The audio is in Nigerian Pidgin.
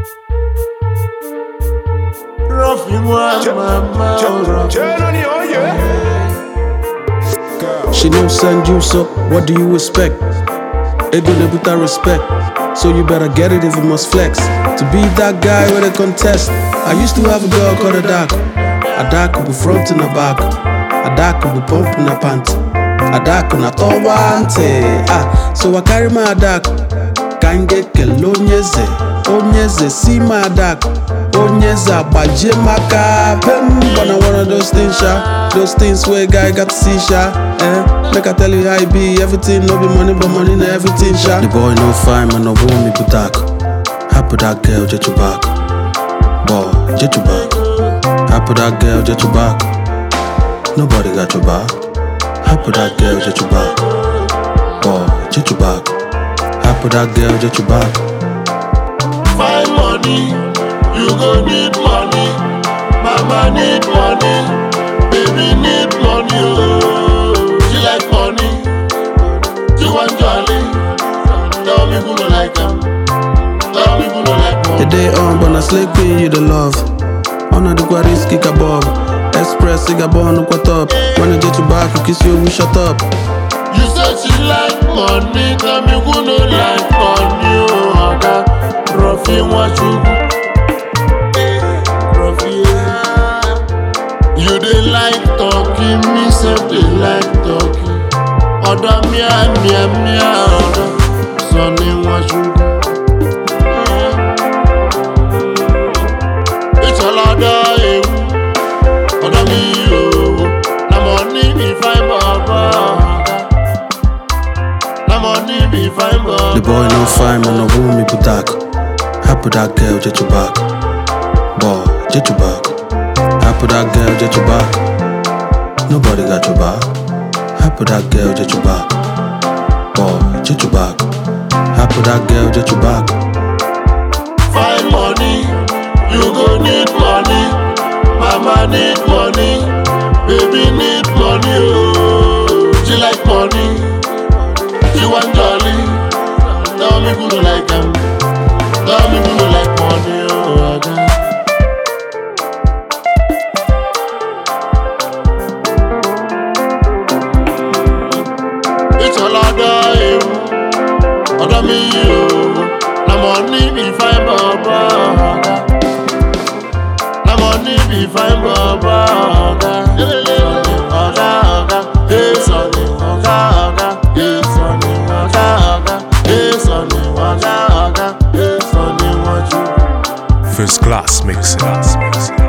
She don't send you, so what do you expect? Ego with that respect, so you better get it if you must flex. To be that guy with a contest. I used to have a girl called Adako. Adako be front and the back. Adako be pumping her pants. Adako na towante. So I carry my Adako. Can't get Onyeze. Onyeze see my Adako. Onyeze abaje maka pen. But I one of those things, sha. Those things where a guy got to see, sha. Make I tell you how it be. Everything no be money, but money na everything, sha. The boy no fine, man, no want me Butako. Happy that girl, jet you back. Boy, jet you back. Happy that girl, jet you back. Nobody got your back. Happy that girl, jet you back. Boy, jet you back. Happy that girl, jet you back. Find money, you go need money. Mama need money, baby need money. Oh, she like money, she want jolly. Tell me who don't like them. Tell me who don't like money. The day on, but I slay queen, you the love. On the quarries, kick a bob. Express, Sigabon, no what up. When I get you back, you kiss you, we shut up. You said she like money, tell me who don't like money. Oh, Oga, Ruffy, what you Ruffy, you dey like talking, me say they like talking. Oda mia, oda, sonny, what you it's a lot of oda me, oh, na money be fine, baba. Na money be fine, baba. The boy no fine, man, no want me Butako. Happy that girl, jet you back. Boy, jet you back. Happy that girl, jet you back. Nobody got your back. Happy that girl, jet you back. Boy, jet you back. Happy that girl, jet you back. Find money, you go need money. Mama need money, baby need money. Oh, she like money, she want jolly. Tell me who don't like them. Tell me who don't like money. Oh, Oga. It's a lot of oda me, oh, na money be fine, baba. Na money be fine, baba. Oga, hey sonny, oga, hey sonny, oga, hey sonny, oga, hey sonny, what you? First class mixing.